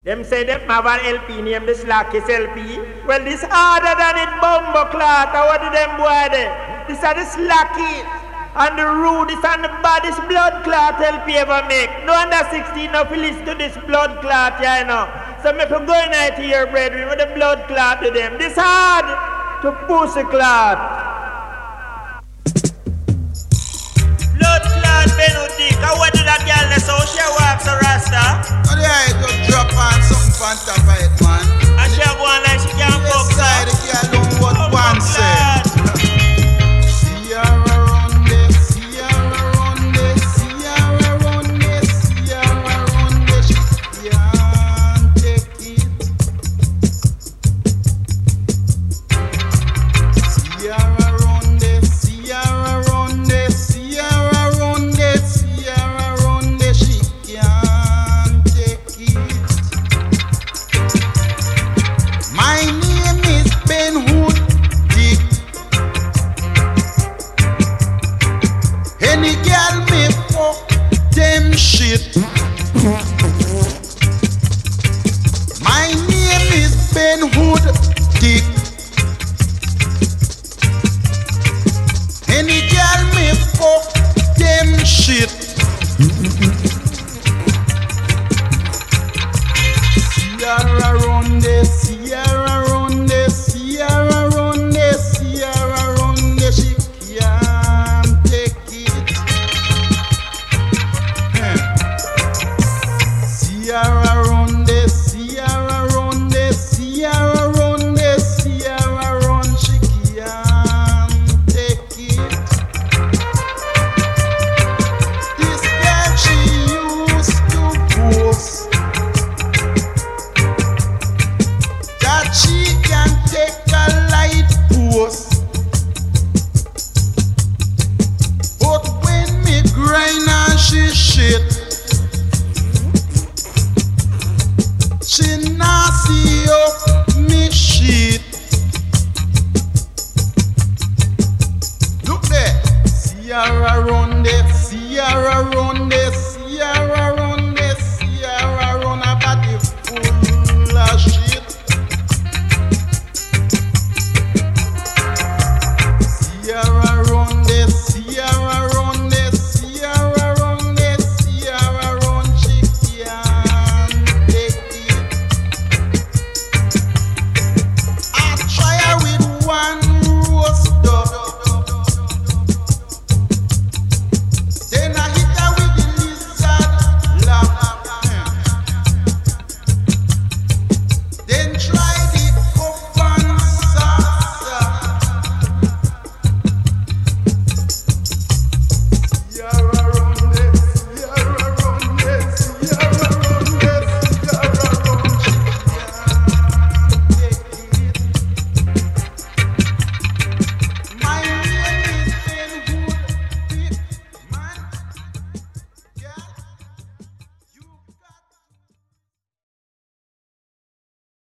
Them say them have an LP named the Slackest LP. Well, this harder than it bumbo clot. What do them boy there? This are the Slacky and the rudest and the baddest blood clot LP ever make. No under 16 no listen to this blood clot, yeah, you know. So if you go in to your brethren with the blood clot to them. This hard to pussy clot. Blood clot Benedict. What did that girl the social work so Rasta? Oh yeah, it just drop on something on top of it, man. And she go on like she can't fuck side, the girl don't what one say. See her around this, see her around this, see her around this, see her around this. She can't take it. See her around this, see her around this, see her around this, see her around this. She can't take it. My name is Ben Hood Dick. Any girl me fuck them shit. My name is Ben Hood Dick. Any girl me fuck them shit. See her around this, see her around this, see her around this, see her around this. She can't take it. See her around